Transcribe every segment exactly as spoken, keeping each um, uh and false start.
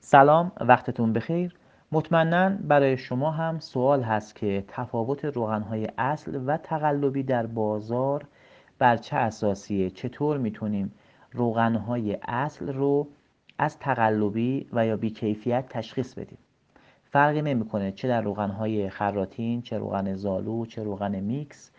سلام، وقتتون بخیر. مطمئناً برای شما هم سوال هست که تفاوت روغن‌های اصل و تقلبی در بازار بر چه اساسیه؟ چطور میتونیم روغن‌های اصل رو از تقلبی و یا بیکیفیت تشخیص بدیم؟ فرقی نمیکنه چه در روغن‌های خراتین، چه روغن زالو، چه روغن میکس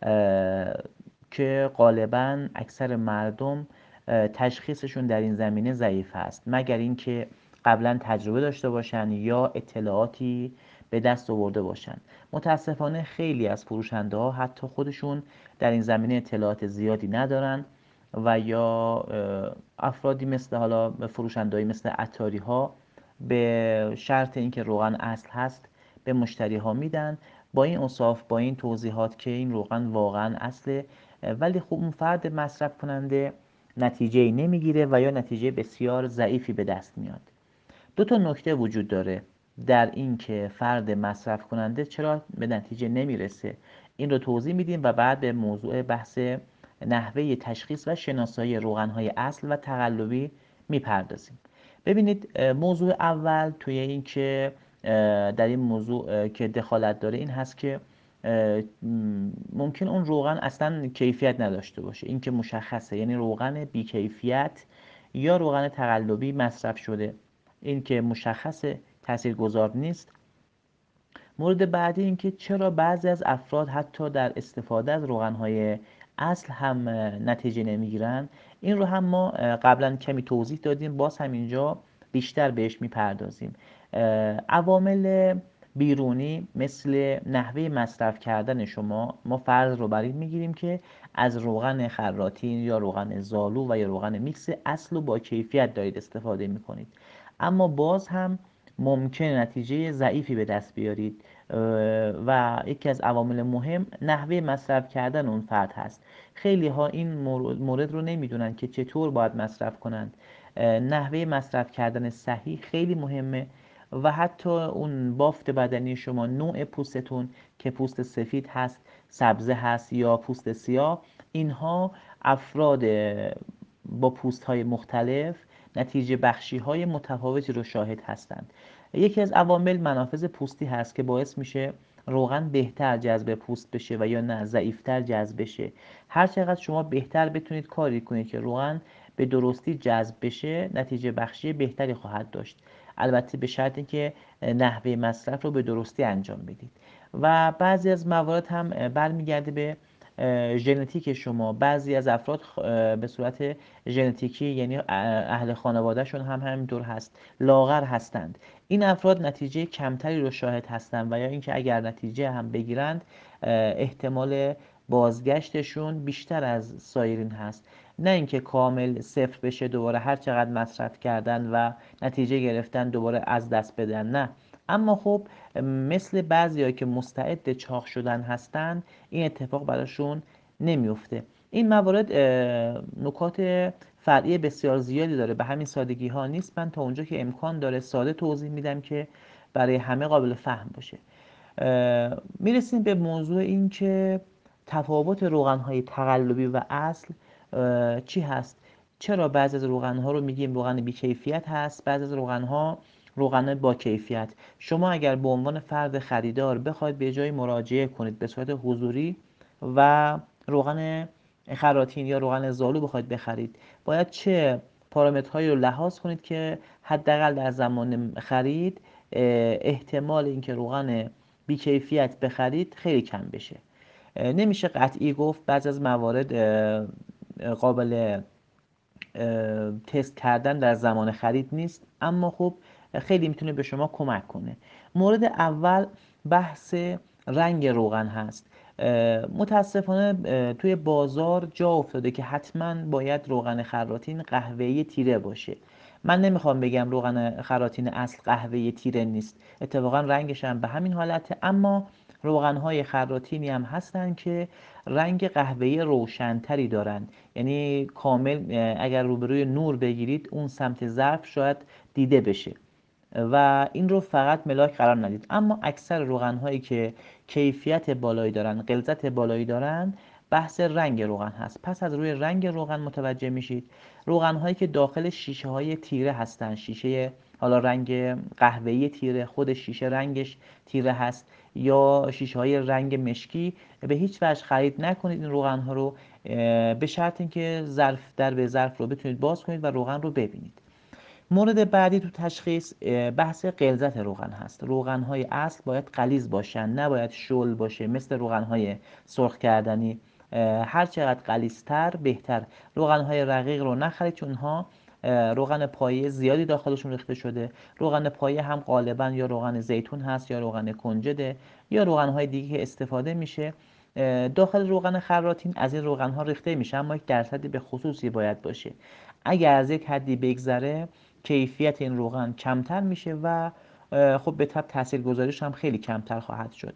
که غالباً اکثر مردم تشخیصشون در این زمینه ضعیف هست، مگر اینکه قبلا تجربه داشته باشن یا اطلاعاتی به دست آورده باشن. متاسفانه خیلی از فروشنده ها حتی خودشون در این زمینه اطلاعات زیادی ندارن و یا افرادی مثل حالا فروشنده‌ای مثل عطاری ها به شرط اینکه روغن اصل هست به مشتری ها میدن با این اوصاف، با این توضیحات که این روغن واقعا اصله، ولی خب اون فرد مصرف کننده نتیجه نمیگیره و یا نتیجه بسیار ضعیفی به دست میاد. دو تا نکته وجود داره در این که فرد مصرف کننده چرا به نتیجه نمیرسه، این رو توضیح میدیم و بعد به موضوع بحث نحوه تشخیص و شناسایی روغن‌های اصل و تقلبی میپردازیم. ببینید، موضوع اول توی این که در این موضوع که دخالت داره این هست که ممکن اون روغن اصلا کیفیت نداشته باشه، این که مشخصه، یعنی روغن بیکیفیت یا روغن تقلبی مصرف شده، این که مشخصه، تاثیرگذار نیست. مورد بعدی این که چرا بعضی از افراد حتی در استفاده از روغن‌های اصل هم نتیجه نمیگیرن، این رو هم ما قبلا کمی توضیح دادیم، باز هم اینجا بیشتر بهش میپردازیم. عوامل بیرونی مثل نحوه مصرف کردن شما، ما فرض رو بر این میگیریم که از روغن خراتین یا روغن زالو و یا روغن میکس اصل و با کیفیت دارید استفاده میکنید، اما باز هم ممکنه نتیجه ضعیفی به دست بیارید و یکی از عوامل مهم نحوه مصرف کردن اون فرد هست. خیلی ها این مورد رو نمیدونن که چطور باید مصرف کنند. نحوه مصرف کردن صحیح خیلی مهمه و حتی اون بافت بدنی شما، نوع پوستتون که پوست سفید هست، سبزه هست یا پوست سیاه، اینها افراد با پوست های مختلف نتیجه بخشی های متفاوتی رو شاهد هستند. یکی از عوامل منافذ پوستی هست که باعث میشه روغن بهتر جذب پوست بشه و یا نه ضعیفتر جذب بشه. هر چقدر شما بهتر بتونید کاری کنید که روغن به درستی جذب بشه، نتیجه بخشی بهتری خواهد داشت، البته به شرطی که نحوه مصرف رو به درستی انجام بدید. و بعضی از موارد هم برمیگرده به ژنتیک شما. بعضی از افراد به صورت ژنتیکی، یعنی اهل خانوادهشون هم همینطور هست، لاغر هستند، این افراد نتیجه کمتری رو شاهد هستند و یا اینکه اگر نتیجه هم بگیرند احتمال بازگشتشون بیشتر از سایرین هست، نه اینکه کامل صفر بشه دوباره هر چقدر مصرف کردن و نتیجه گرفتن دوباره از دست بدن، نه. اما خب مثل بعضی‌ها که مستعد چاق شدن هستن، این اتفاق براشون نمیفته. این موارد نکات فرعی بسیار زیادی داره، به همین سادگی ها نیست. من تا اونجا که امکان داره ساده توضیح میدم که برای همه قابل فهم باشه. میرسیم به موضوع این که تفاوت روغن های تقلبی و اصل چی هست، چرا بعضی از روغن ها رو میگیم روغن بی کیفیت هست، بعضی از روغن ها روغن با کیفیت. شما اگر به عنوان فرد خریدار بخواید به جای مراجعه کنید به صورت حضوری و روغن خراتین یا روغن زالو بخواید بخرید، باید چه پارامترهایی رو لحاظ کنید که حداقل در زمان خرید احتمال اینکه روغن بیکیفیت بخرید خیلی کم بشه. نمیشه قطعی گفت، بعضی از موارد قابل تست کردن در زمان خرید نیست، اما خب خیلی میتونه به شما کمک کنه. مورد اول بحث رنگ روغن هست. متاسفانه توی بازار جا افتاده که حتما باید روغن خراتین قهوه‌ای تیره باشه. من نمیخوام بگم روغن خراتین اصل قهوه‌ای تیره نیست، اتفاقا رنگش هم به همین حالته، اما روغن‌های خراتینی هم هستن که رنگ قهوه‌ای روشن‌تری دارن، یعنی کامل اگر روبروی نور بگیرید اون سمت ظرف شاید دیده بشه و این رو فقط ملاک قرار ندید. اما اکثر روغن هایی که کیفیت بالایی دارن، غلظت بالایی دارن، بحث رنگ روغن هست. پس از روی رنگ روغن متوجه میشید روغن هایی که داخل شیشه های تیره هستن، شیشه حالا رنگ قهوه‌ای تیره، خود شیشه رنگش تیره هست، یا شیشه های رنگ مشکی، به هیچ وجه خرید نکنید این روغن ها رو، به شرط اینکه ظرف در به ظرف رو بتونید باز کنید و روغن رو ببینید. مورد بعدی تو تشخیص بحث غلظت روغن هست. روغن های اصل باید غلیظ باشن، نباید شل باشه مثل روغن های سرخ کردنی. هر چقدر غلیظ‌تر بهتر. روغن های رقیق رو نخرید چون اونها روغن پایه زیادی داخلشون ریخته شده. روغن پایه هم غالبا یا روغن زیتون هست یا روغن کنجده یا روغن های دیگه که استفاده میشه. داخل روغن خراتین از این روغن ها ریخته میشه، اما یک درصدی به خصوصی باید باشه. اگر از یک حدی بگذره کیفیت این روغن کمتر میشه و خب به طب تاثیرگذاریش هم خیلی کمتر خواهد شد.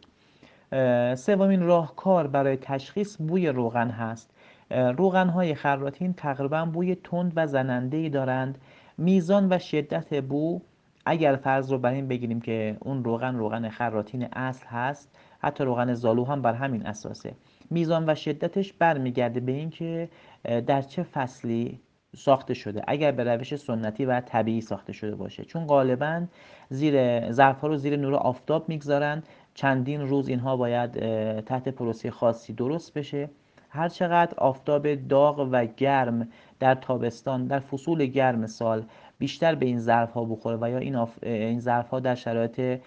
سومین راهکار برای تشخیص بوی روغن هست. روغن های خراتین تقریبا بوی تند و زننده‌ای دارند. میزان و شدت بو، اگر فرض رو بر این بگیریم که اون روغن روغن خراتین اصل هست، حتی روغن زالو هم بر همین اساسه، میزان و شدتش برمیگرده به این که در چه فصلی ساخته شده. اگر به روش سنتی و طبیعی ساخته شده باشه، چون غالبا زیر ظرف‌ها رو زیر نور آفتاب میگذارن، چندین روز اینها باید تحت پروسه خاصی درست بشه. هر چقدر آفتاب داغ و گرم در تابستان، در فصول گرم سال بیشتر به این ظرف ها بخوره و یا این, آف... این ظرف ها در شرایط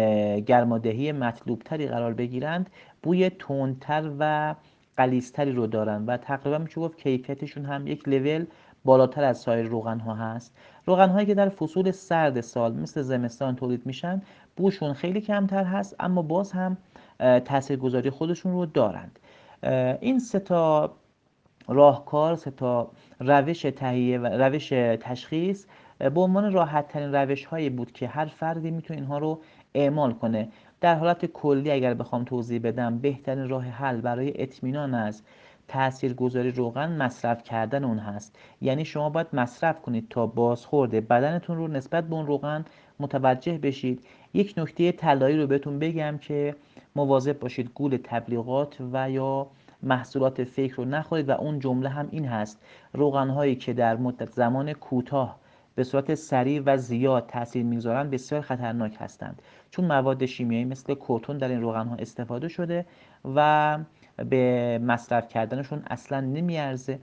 گرمادهی مطلوب تری قرار بگیرند، بوی تندتر و غلیظتری رو دارن و تقریبا میشه گفت کیفیتشون هم یک لول بالاتر از سایر روغن ها هست. روغن هایی که در فصول سرد سال مثل زمستان تولید میشن، بوشون خیلی کمتر هست، اما باز هم تاثیرگذاری خودشون رو دارند. این سه تا راهکار، سه تا روش تهیه و روش تشخیص به عنوان راحت ترین روش هایی بود که هر فردی میتونه اینها رو اعمال کنه. در حالت کلی اگر بخوام توضیح بدم، بهترین راه حل برای اطمینان از تاثیرگذاری روغن مصرف کردن اون هست. یعنی شما باید مصرف کنید تا بازخورد بدنتون رو نسبت به اون روغن متوجه بشید. یک نکته طلایی رو بهتون بگم که مواظب باشید گول تبلیغات و یا محصولات فیک رو نخورید و اون جمله هم این هست: روغن هایی که در مدت زمان کوتاه به صورت سریع و زیاد تاثیر میگذارند بسیار خطرناک هستند، چون مواد شیمیایی مثل کوتون در این روغن ها استفاده شده و به مصرف کردنشون اصلا نمیارزه.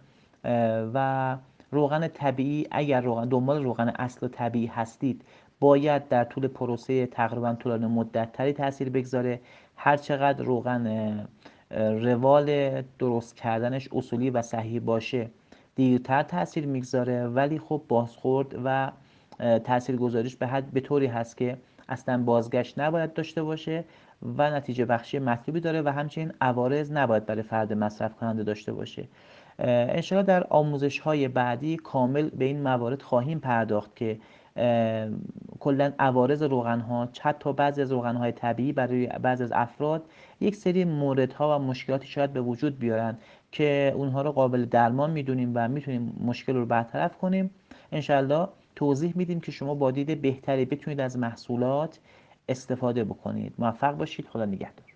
و روغن طبیعی، اگر روغن دنبال روغن اصل و طبیعی هستید، باید در طول پروسه تقریبا طولانی مدت تری تاثیر بگذاره. هر چقدر روغن روال درست کردنش اصولی و صحیح باشه دیرتر تاثیر میگذاره، ولی خب بازخورد و تاثیر گذاریش به حد به طوری هست که اصلا بازگشت نباید داشته باشه و نتیجه بخشی مطلوبی داره و همچنین عوارض نباید برای فرد مصرف کننده داشته باشه. انشاءالله در آموزش های بعدی کامل به این موارد خواهیم پرداخت که کلا عوارض روغن ها، حتی بعضی از روغن های طبیعی برای بعضی از افراد یک سری موردها و مشکلاتی شاید به وجود بیارن که اونها رو قابل درمان میدونیم و میتونیم مشکل رو برطرف کنیم. انشالله توضیح میدیم که شما با دید بهتری بتونید از محصولات استفاده بکنید. موفق باشید. خدا نگهدار.